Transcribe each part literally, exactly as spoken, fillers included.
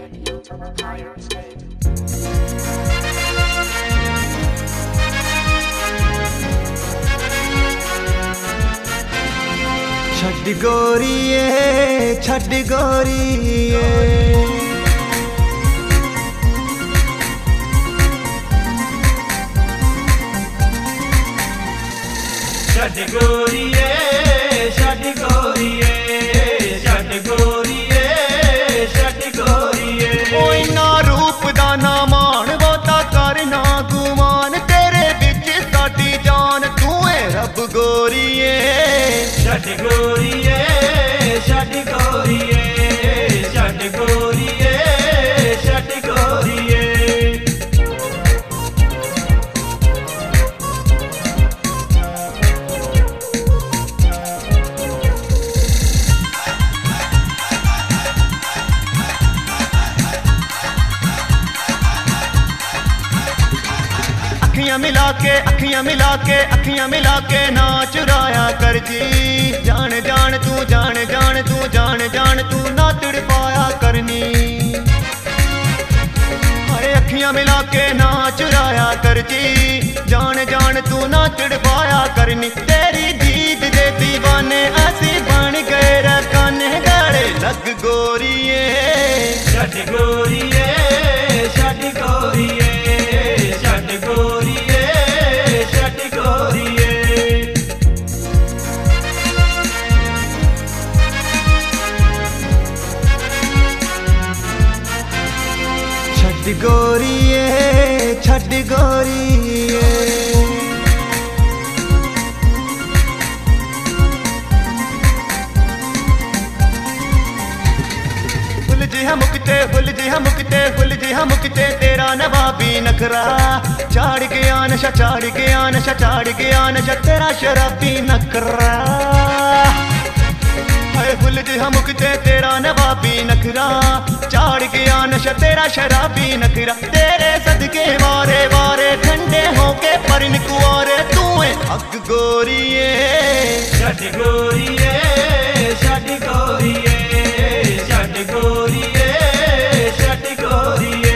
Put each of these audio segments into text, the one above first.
taking you to a higher state. छड़ गोरिए छड़ गोरिए छड़ गोरिए छड़ गोरिए छड़ गोरिए छड़ गोरिए कोई ना रूप दा ना मान वो ता कर ना गुमान तेरे बिच साडी जान तू है रब गोरिए छड़ गोरिए छड़ गोरिए छड़ गोरिए छड़ गोरिए अखियां मिला के अखियां मिला के अखियां मिला के ना चुराया कर जी जान जान तू जान जान तू जान जान तू ना तड़पाया करनी अरे अखियां मिला के ना चुराया कर जी जान जान तू ना तड़पाया करनी तेरी दीद दे दीवाने ऐसी बन गए रकाने गड़े लग गोरिए छड़ गोरिए छड़ गोरिए छड़ गोरिए छड़ गोरिए छड़ गोरिए छड़ गोरिए फुल जी हम मुकते फुल जी हम मुकते फुल जी हम मुकते तेरा नवाबी नखरा चाड़ गया नशा चाड़ गया नशा चाड़ गया नशा तेरा शराबी नखरा हाय फुल जी हम मुकते तेरा नवाबी नखरा चाड़ गया नशा तेरा शराबी नखरा तेरे सदके वारे वारे ठंडे होके परन कुआरे तू है हक गोरिए छड़ गोरिए छड़ गोरिए छड़ गोरिए छड़ गोरिए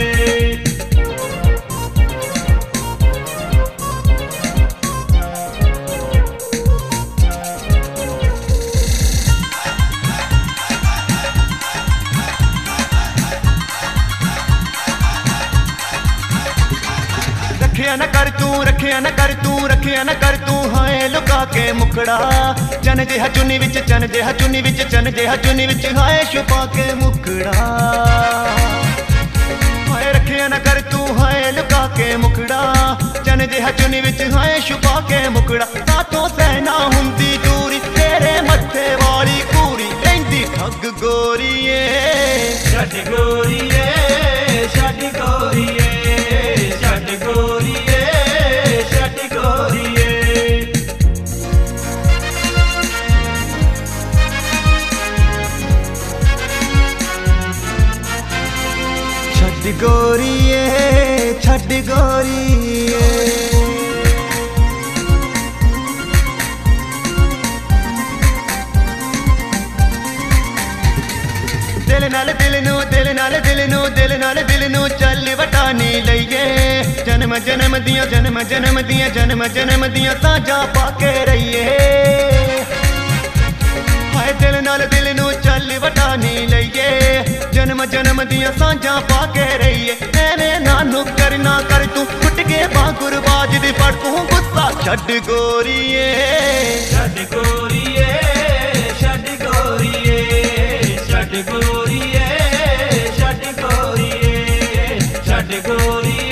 रखिया न कर तू रखिया न कर तू रखिया न कर तू हाय लुका के मुखड़ा चन जिहा चुनी विच चन जिहा चुनी विच चन जिहा चुनी विच हाय छुपा के मुखड़ा हाय रखिया न कर तू हाय लुका के मुखड़ा चन जिहा चुनी विच हाय छुपा के मुखड़ा साथों सहना हुंदी दूरी तेरे मत्थे वाली कूरी रहिंदी ठग गोरिए छड़ गोरिए छड़ गोरिए छड़ गोरिए छड़ गोरिए छड़ गोरिए छड़ गोरिए दिल नाल दिल नू दिल नाल दिल नू दिल नाल दिल नू चल वटानी लईए जन्म जन्म दियां जन्म जन्म दियां जन्म जन्म दियां साझा पाके रहिए हाय दिल नाल दिल नू चल वटानी लईए जन्म जन्म दियां साझा पाके रहिए एवें नानू करना कर तू फुट के बांगुर बाज दी फड़ तू गुस्सा छड़ गोरिए छड़ गोरिए छड़ गोरिए छड़ गोरिए छड़ गोरिए छड़ गोरिए